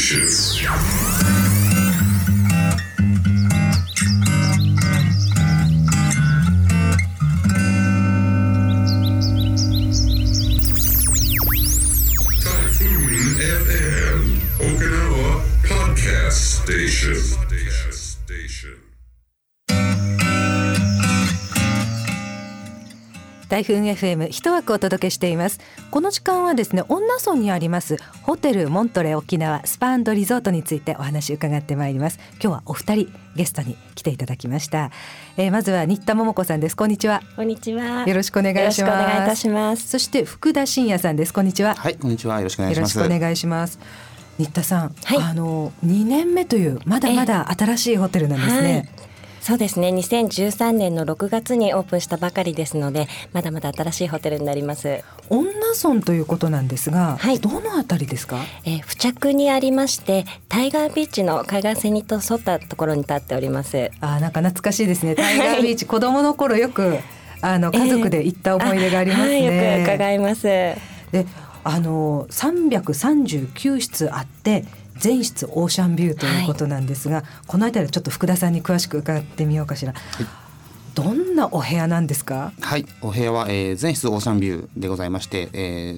Station. 台風 FM 一枠お届けしています。この時間はですね、恩納村にありますホテルモントレ沖縄スパ&リゾートについてお話を伺ってまいります。今日はお二人ゲストに来ていただきました。まずは新田桃子さんです。こんにちは。 こんにちは。 よろしくお願いします。 よろしくお願いいたします。 そして福田真也さんです。こんにちは。 はい、こんにちは。よろしくお願いします。 よろしくお願いします。新田さん、 はい、 2年目というまだまだ新しいホテルなんですね。 はい、そうですね。2013年の6月にオープンしたばかりですので、まだまだ新しいホテルになります。 恩納村ということなんですが、 はい、 どのあたりですか？ 付着にありまして、タイガービーチの海岸線に沿ったところに立っております。 なんか懐かしいですね。タイガービーチ、子供の頃よく家族で行った思い出がありますね。 はい、よく伺います。 で、339室あって全室オーシャンビューということなんですが、このあたりちょっと福田さんに詳しく伺ってみようかしら。はい、どんなお部屋なんですか？ はい、お部屋は、全室オーシャンビューでございまして、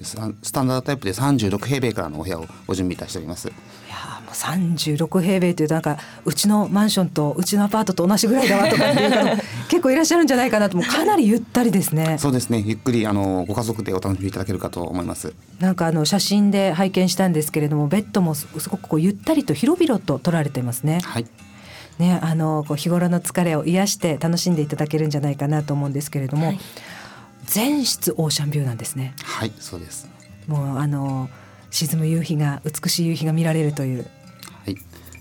スタンダードタイプで36平米からのお部屋をご準備いたしております。 いやもう36平米というとなんかうちのマンションとうちのアパートと同じぐらいだわとかっていう方も結構いらっしゃるんじゃないかなと。もうかなりゆったりですね。 そうですね、ゆっくりご家族でお楽しみいただけるかと思います。 なんか写真で拝見したんですけれども、ベッドもすごくこうゆったりと広々と取られてますね。 はいね、こう日頃の疲れを癒して楽しんでいただけるんじゃないかなと思うんですけれども、はい、全室オーシャンビューなんですね。 はい、そうです。 もう沈む夕日が、美しい夕日が見られるという。 はい、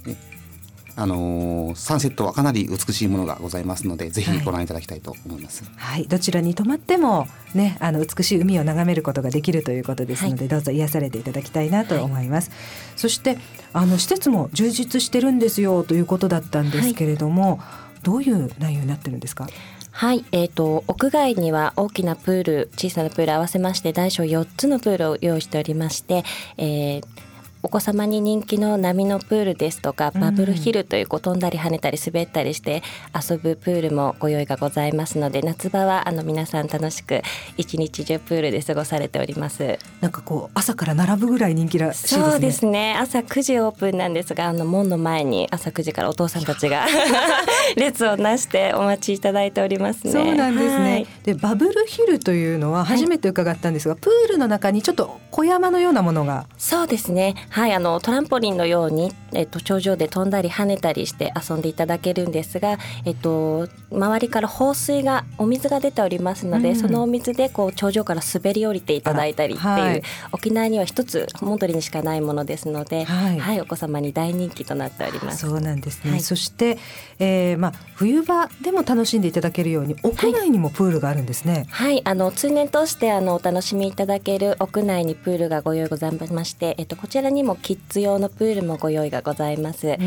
サンセットはかなり美しいものがございますので、ぜひご覧いただきたいと思います。 はい、どちらに泊まっても、ね、美しい海を眺めることができるということですので、はい、どうぞ癒されていただきたいなと思います。はい、そして施設も充実してるんですよということだったんですけれども、はい、どういう内容になってるんですか？ はい、屋外には大きなプール、小さなプール合わせまして大小4つのプールを用意しておりまして、お子様に人気の波のプールですとか、バブルヒルという飛んだり跳ねたり滑ったりして遊ぶプールもご用意がございますので、夏場は皆さん楽しく一日中プールで過ごされております。 なんかこう朝から並ぶぐらい人気らしいですね。 そうですね、朝9時オープンなんですが、門の前に朝9時からお父さんたちが列をなしてお待ちいただいておりますね。 そうなんですね。 はい、 でバブルヒルというのは初めて伺ったんですが、はい、プールの中にちょっと小山のようなものが。 そうですね、はい、トランポリンのように、頂上で飛んだり跳ねたりして遊んでいただけるんですが、周りから放水がお水が出ておりますので、そのお水でこう頂上から滑り降りていただいたりっていう、はい、沖縄には一つモントレにしかないものですので、はいはい、お子様に大人気となっております。 そうなんですね。 はい、 そして、冬場でも楽しんでいただけるように屋内にもプールがあるんですね。 はい、通年通してお楽しみいただける屋内にプールがご用意ございまして、こちらにもキッズ用のプールもご用意がございます。はい、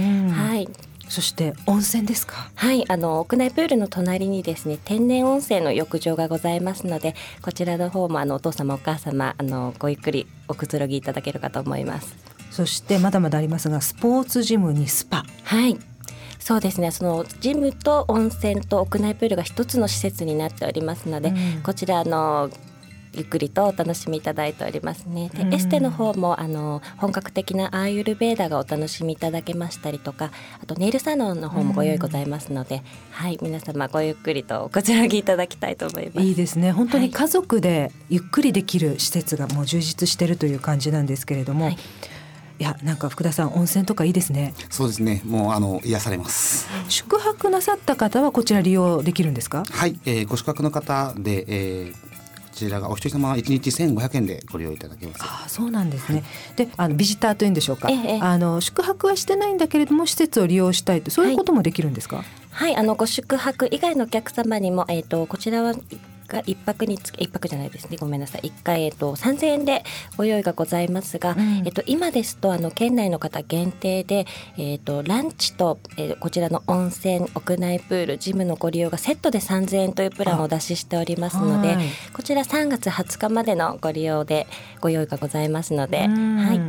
そして温泉ですか？ はい、屋内プールの隣にですね、天然温泉の浴場がございますので、こちらの方もお父様お母様ごゆっくりおくつろぎいただけるかと思います。 そしてまだまだありますが、スポーツジムにスパ。 はい、そうですね、そのジムと温泉と屋内プールが一つの施設になっておりますので、こちらゆっくりとお楽しみいただいておりますね。でエステの方も本格的なアーユルベーダがお楽しみいただけましたりとか、あとネイルサロンの方もご用意ございますので、はい、皆様ごゆっくりとおくつろぎいただきたいと思います。 いいですね。本当に家族でゆっくりできる施設がもう充実しているという感じなんですけれども、はい、いやなんか福田さん、温泉とかいいですね。 そうですね、もう癒されます。 宿泊なさった方はこちら利用できるんですか？ はい、ご宿泊の方で、こちらがお一人様1日1500円でご利用いただけます。 そうなんですね。でビジターというんでしょうか、宿泊はしてないんだけれども施設を利用したいと、そういうこともできるんですか？ はい、ご宿泊以外のお客様にも、こちらは1泊につき、1泊じゃないですね、ごめんなさい、1回、3000円でご用意がございますが、今ですと県内の方限定で、ランチと、こちらの温泉、屋内プール、ジムのご利用がセットで3000円というプランをお出ししておりますので、こちら3月20日までのご利用でご用意がございますので、はい、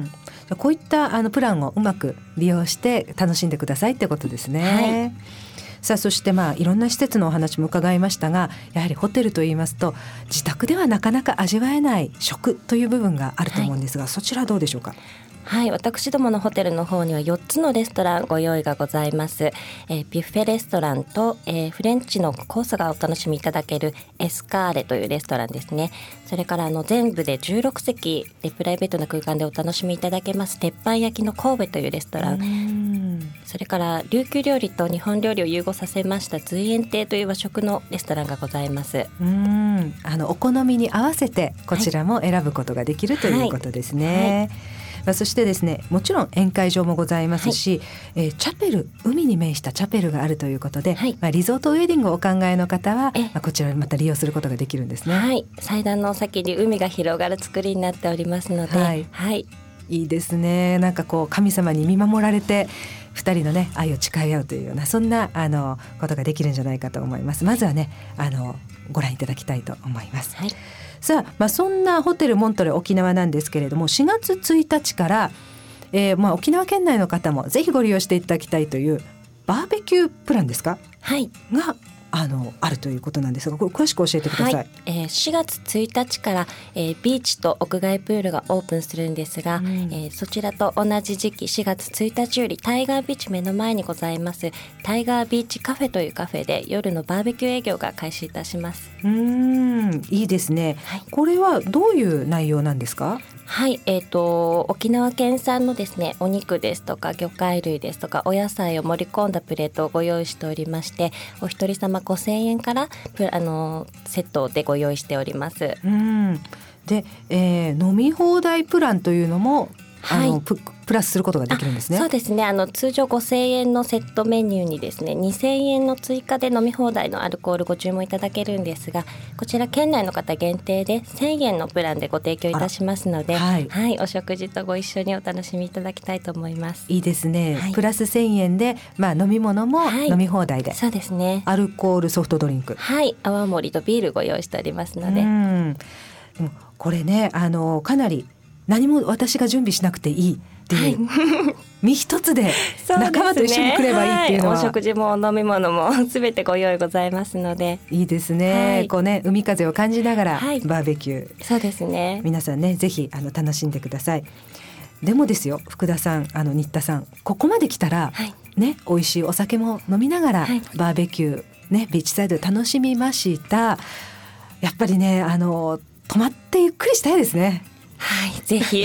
こういったプランをうまく利用して楽しんでくださいってことですね。 はい、 さあそしていろんな施設のお話も伺いましたが、やはりホテルといいますと自宅ではなかなか味わえない食という部分があると思うんですが、そちらどうでしょうか。 はい、私どものホテルの方には4つのレストランご用意がございます。ビュッフェレストランと、フレンチのコースがお楽しみいただけるエスカーレというレストランですね。それから全部で16席でプライベートな空間でお楽しみいただけます鉄板焼きの神戸というレストラン、それから琉球料理と日本料理を融合させました随園亭という和食のレストランがございます。 お好みに合わせてこちらも選ぶことができる、ということですね。そしてですね、もちろん宴会場もございますし、チャペル、海に面したチャペルがあるということで、リゾートウェディングをお考えの方はこちらにまた利用することができるんですね。 はい、祭壇の先に海が広がる作りになっておりますので、 いいですね。なんか神様に見守られて2人のね愛を誓い合うというような、そんなことができるんじゃないかと思います。まずはねご覧いただきたいと思います。さあ、そんなホテルモントレ沖縄なんですけれども、4月1日から、沖縄県内の方もぜひご利用していただきたいというバーベキュープランですか、があるということなんですが、これ詳しく教えてください。 4月1日から、ビーチと屋外プールがオープンするんですが、そちらと同じ時期4月1日よりタイガービーチ目の前にございますタイガービーチカフェというカフェで夜のバーベキュー営業が開始いたします。 いいですね。これはどういう内容なんですか？ はい、沖縄県産のですねお肉ですとか魚介類ですとかお野菜を盛り込んだプレートをご用意しておりまして、お一人様5000円からセットでご用意しております。 で、飲み放題プランというのもプラスすることができるんですね。 そうですね。通常5000円のセットメニューにですね2000円の追加で飲み放題のアルコールご注文いただけるんですが、こちら県内の方限定で1000円のプランでご提供いたしますので、お食事とご一緒にお楽しみいただきたいと思います。 いいですね、プラス1000円で、飲み物も飲み放題で、 そうですね。 アルコールソフトドリンク、 泡盛とビールご用意しておりますので。 でもこれねかなり何も私が準備しなくていいっていう、身一つで仲間と一緒に来ればいいっていうのは、 お食事もお飲み物も全てご用意ございますのでいいですね。海風を感じながらバーベキュー、 そうですね。 皆さんねぜひ楽しんでください。でもですよ、福田さん新田さん、ここまで来たら、美味しいお酒も飲みながら、バーベキュー、ビーチサイド楽しみました。やっぱりね泊まってゆっくりしたいですね。 ぜひ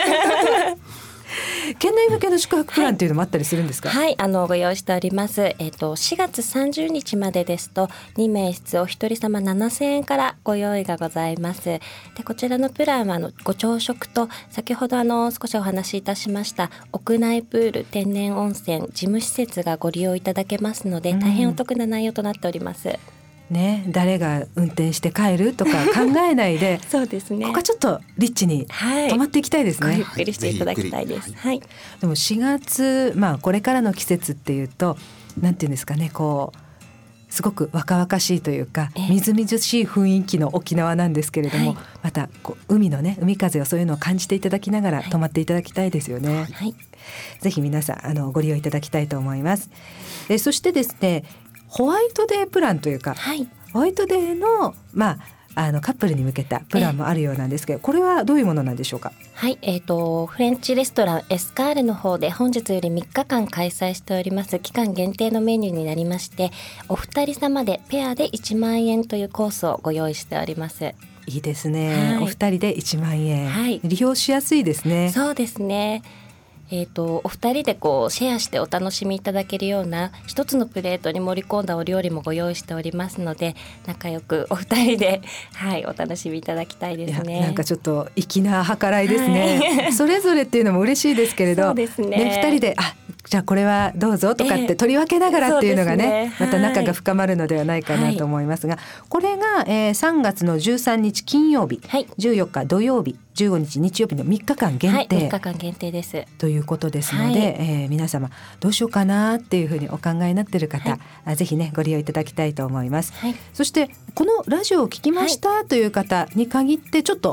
県内向けの宿泊プランっていうのもあったりするんですか？ ご用意しております。4月30日までですと2名室お一人様7000円からご用意がございます。でこちらのプランはご朝食と先ほど少しお話しいたしました屋内プール、天然温泉、事務施設がご利用いただけますので、大変お得な内容となっております。 誰が運転して帰るとか考えないでそうですね、 ここはちょっとリッチに泊まっていきたいですね。 ゆっくりしていただきたいです。 でも4月、これからの季節っていうとなんていうんですかね、すごく若々しいというか、みずみずしい雰囲気の沖縄なんですけれども、また海のね海風をそういうのを感じていただきながら泊まっていただきたいですよね。ぜひ皆さんご利用いただきたいと思います。そしてですね、ホワイトデープランというか、ホワイトデーのカップルに向けたプランもあるようなんですけど、これはどういうものなんでしょうか？ フレンチレストランエスカーレの方で本日より3日間開催しております期間限定のメニューになりまして、お二人様でペアで1万円というコースをご用意しております。 いいですね、お二人で1万円、利用しやすいですね。 そうですね。お二人でシェアしてお楽しみいただけるような一つのプレートに盛り込んだお料理もご用意しておりますので、仲良くお二人で、お楽しみいただきたいですね。 なんかちょっと粋な計らいですね、それぞれっていうのも嬉しいですけれど、 そうですね、 二人でじゃあこれはどうぞとかって取り分けながらっていうのがね、また仲が深まるのではないかなと思いますが、これが、3月の13日金曜日、14日土曜日、15日日曜日の3日間限定、 3日間限定ですということですので、皆様どうしようかなっていうふうにお考えになっている方、ぜひねご利用いただきたいと思います。そしてこのラジオを聞きましたという方に限ってちょっと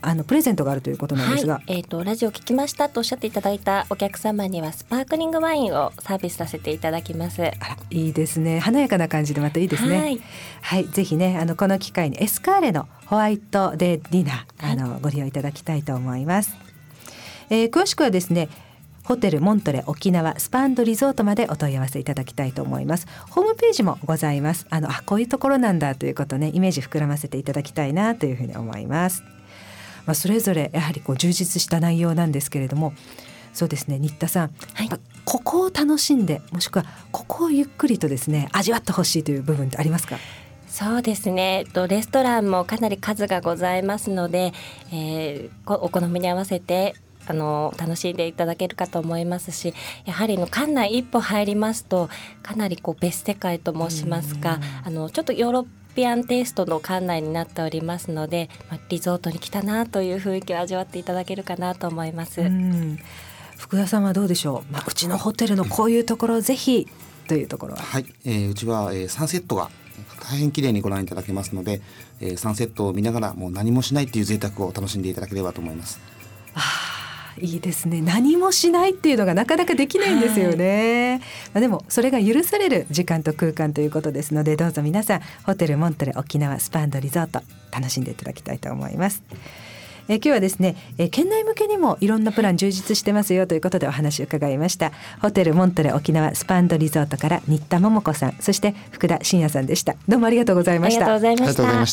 プレゼントがあるということなんですが、 ラジオ聞きましたとおっしゃっていただいたお客様にはスパークリングワインをサービスさせていただきます。 あらいいですね。華やかな感じでまたいいですね。はい、ぜひねこの機会にエスカーレのホワイトデーディナーご利用いただきたいと思います。詳しくはですねホテルモントレ沖縄スパ&リゾートまでお問い合わせいただきたいと思います。ホームページもございます。こういうところなんだということねイメージ膨らませていただきたいなというふうに思います。それぞれやはり充実した内容なんですけれども、そうですね新田さん、ここを楽しんでもしくはここをゆっくりとですね味わってほしいという部分ってありますか？ そうですね、レストランもかなり数がございますので、お好みに合わせて楽しんでいただけるかと思いますし、やはり館内一歩入りますとかなり別世界と申しますか、ちょっとヨーロッピアンテイストの館内になっておりますので、リゾートに来たなという雰囲気を味わっていただけるかなと思います。 福田さんはどうでしょう、うちのホテルのこういうところぜひというところは。 はい、うちは、サンセットが大変綺麗にご覧いただけますので、サンセットを見ながらもう何もしないという贅沢を楽しんでいただければと思います。 いいですね。何もしないっていうのがなかなかできないんですよね。でもそれが許される時間と空間ということですので、どうぞ皆さんホテルモントレ沖縄スパ&リゾート楽しんでいただきたいと思います。今日はですね、県内向けにもいろんなプラン充実してますよということでお話を伺いました。ホテルモントレ沖縄スパ&リゾートから新田桃子さん、そして福田真也さんでした。どうもありがとうございました。 ありがとうございました。 ありがとうございました。